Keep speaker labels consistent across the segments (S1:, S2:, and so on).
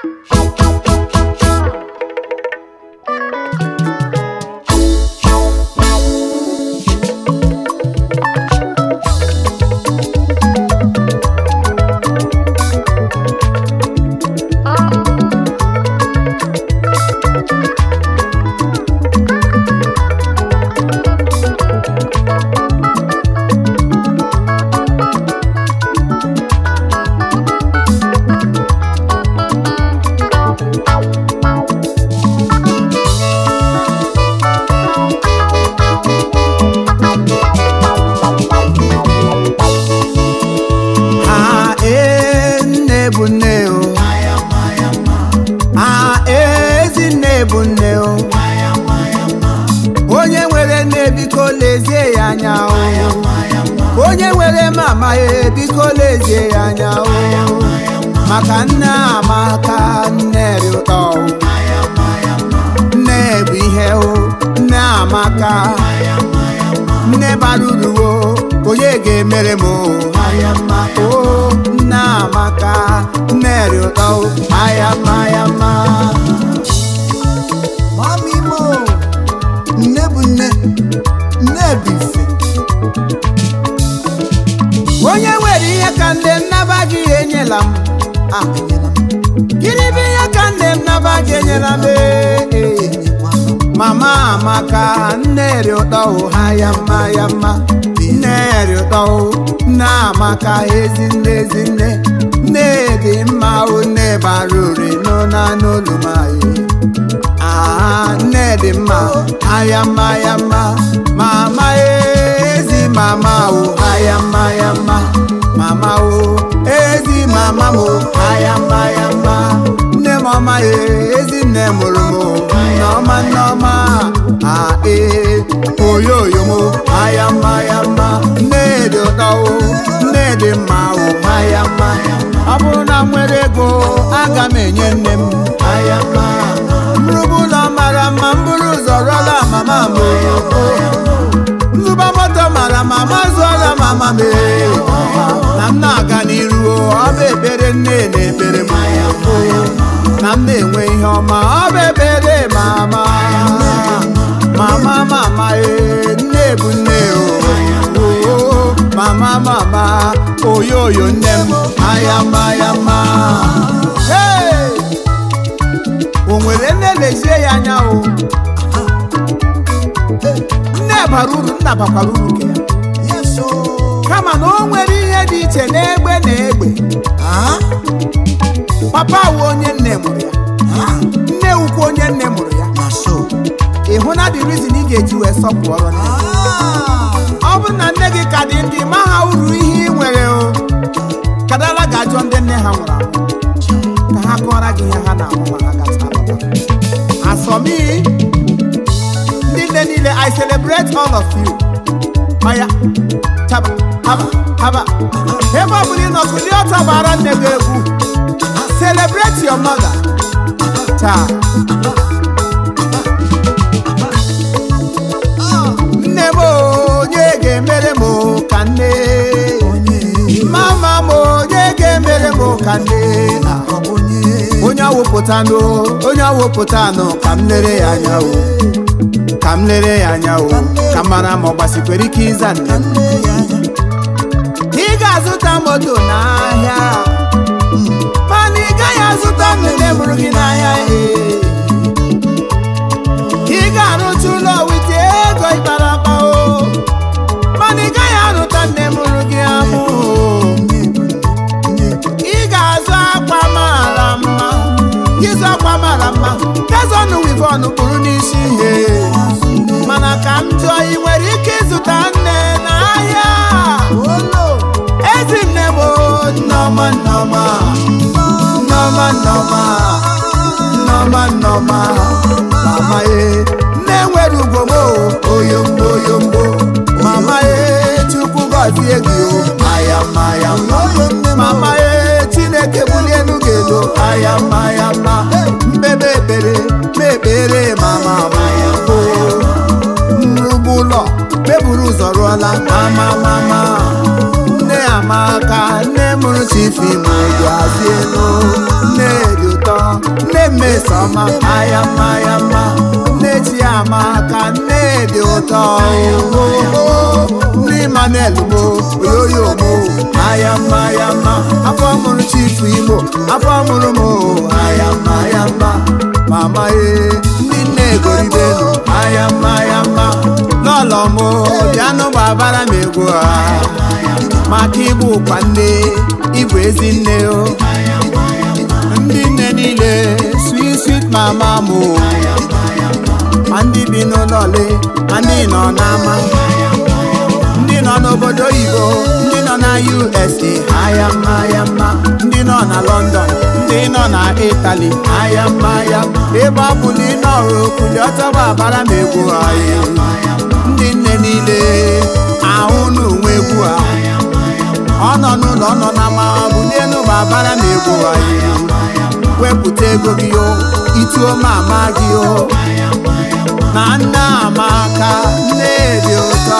S1: onye nwere nne biko lezie ya anya onye nwere mama biko lezie ya anya maka nne amaka nne dị ụtọ nne bụ ihe nne amaka nne bara uru onye ga-emere m nne amaka nne dị ụtọ ayama
S2: Mami mo, nne bụ nne, nne bụ ife.
S1: Onye nwere ihe ka nne nnaba gị enyela m. Gịnị bụ ihe ka nne nnaba gị enyela m? Mama amaka nne dị ụtọ ya mma. Nne dị ụtọ nne amaka ezinne nne dị mma nne bara uru n'olu m. Nne dị mma ayama mama ezi mama ayama mama ezi mama ayama nne mama ezi nne mụrụ m nneọma oyoyo m ayama nne dị ụtọ nne dị mma ayama ọ bụrụ na m nwere ego aga m enye nne m ayama mrụbụlọ mara mma mbụrụ ụzọ rụọla mama m nzụba moto mara mama zụọla mama m na m na-aga n'iru ọ bụ ekpere nne na-ekpere m na m na-enwe ihe ọma ọ bụ ekpere mama nne bụ nne mama oyoyo nne m ayama o nwere nne lezie ya anya nne bara uru nna bakwara uru nke ya kama na o nwere ihe dị iche n'egbe na egbe papa wụ onye nne mụrụ ya nne ukwu onye nne mụrụ ya ịhụ na the reason ị ga-eji wee sọpụrụ nne ọ bụ na nne gị ka dị ndị ma ha uru ihe ị nwere kadala ga-ajọ ndị nne ha nwụrụ anwụ ka ha kọọrọ gị ihe ha na-ahụ ma ha gacha asọmi ndị nne niile I celebrate all of you oya chaba haba ebe ọ bụla ị nọkụ ndị ọta bara nne gị egwu celebrate your mother taa nne m onye ga-emere m ka nne mama m onye ga-emere m ka nne onye awụpụtanụ ka m lere ya anya ka mara ma ọ gbasikwere ike ịza nne m ị ga-azụta moto n'ahịa mana ị gaghị azụta nne mụrụ gị n'ahịa ị ga-arụcha ụlọ wite ego ịkpara akpa mana ị gaghị arụta nne mụrụ gị amụ ị ga-azụ akwa mara mma ịzụ akwa mara mma gazọnụ wivọnụ kpụrụ n'isi ihe mana ka m jụọ ị nwere ike ịzụta nne n'ahịa ezi nne m nneọma mama nne nwere ugwo m oyombo mama chukwu gọzie gị ayama mama chineke bulie enu gị elu ayama mbebe ekpere mama nrugbu ụlọ meburu ụzọ rụọla mama nne amaka nne mụrụ chifi ma gazie elu nne dị ụtọ ọma ayama nne Chiamaka nne dị ụtọ ndị Emmanuel mo oyoyo mo ayama afọ mụrụ Chief Igbo afọ mụrụ mo ayama mama ndị nne Egoribelu ayama lọlọ mo bịanụ gbabara m egwu maka ịbụ ụkwa nne ịbụ ezi nne o ndị nne niile sweet mama mo ma ndị bi n'ụlọle ma ndị nọ n'ama ndị nọ n'obodo oyibo ndị nọ na USA ayama ndị nọ na London ndị nọ na Italy ayama ebe ọ bụ na ị nọrọ okuli ọtọba abara m egwu anyị ndị nne niile ahụ n'onwe egwu a ọ nọ n'ụlọ ọ nọ na ma bụ n'elu babara m egwu anyị wepụta ego gị o ituo mama gị o na nne Amaka nne dị ụtọ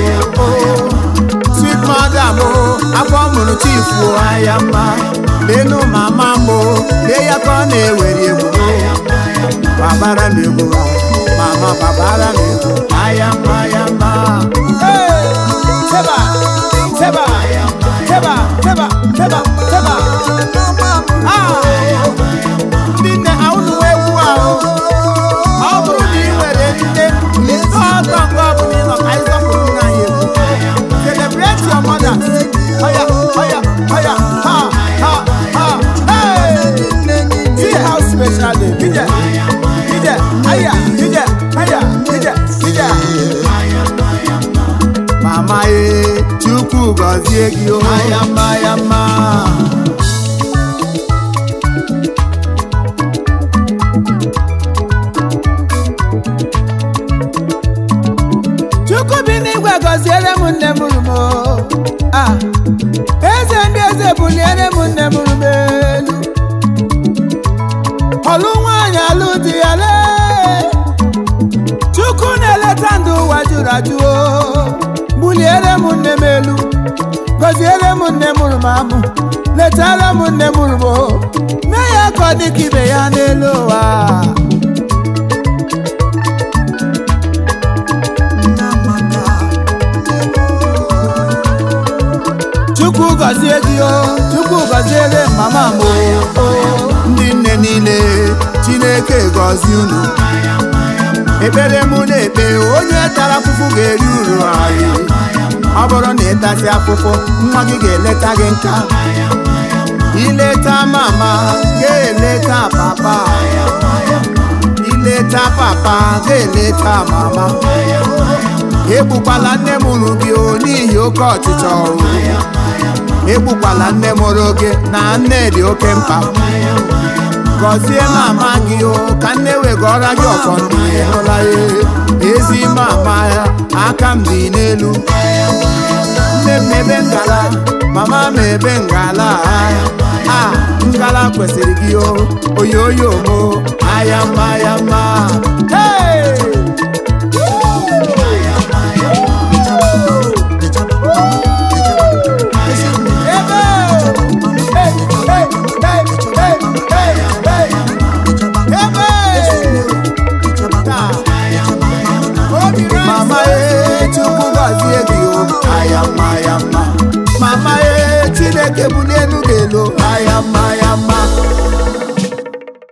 S1: sweet mother mo afọ mụrụ Chief ayama lenu mama mo lee ya ka ọ na-ewere egwu babara m egwu mama babara m egwu ayama teba ndị nne ahụnụ egwu ahụ ọ bụrụ na ị nwere nne ọtọ mgbe ọ bụla ịnọ ka ịzọpụrụ nna anyị egwu celebrate your mother oya see how special day DJ aya DJ mama Chukwu gọzie gị o ayama Chukwu bi n'igwe gọziere m nne mụrụ m eze ndị eze buliere m nne mụrụ m elu ọlụ nwaanyị alụ di ya lee Chukwu na-eleta ndụ ụwa jụrụ ajụ buliere m nne m elu gọziere m nne mụrụ m amụ letara m nne mụrụ m mee ya ka ọ dị ka ibe ya n'elu ụwa Chukwu gọzie gị o Chukwu gọziere mama m ndị nne niile Chineke gọzie unu ekpere mụ na-ekpe onye tara afụfụ ga-eri uru anyị ọ bụrụ na ịtasị afụfụ nwa gị ga-eleta gị nka ileta mama ga-eleta papa ileta papa ga-eleta mama egbukwala nne mụrụ gị o n'ihi oke ọchịchọ egbukwala nne mụrụ gị na nne dị oke mkpa gọzie mama gị o ka nne wegọra gị ọfọ ndụ ịhụla ya ezi mama ya aka m dị n'elu nne m ebe ngala mama m ebe ngala ngala kwesịrị gị o oyoyo mo ayama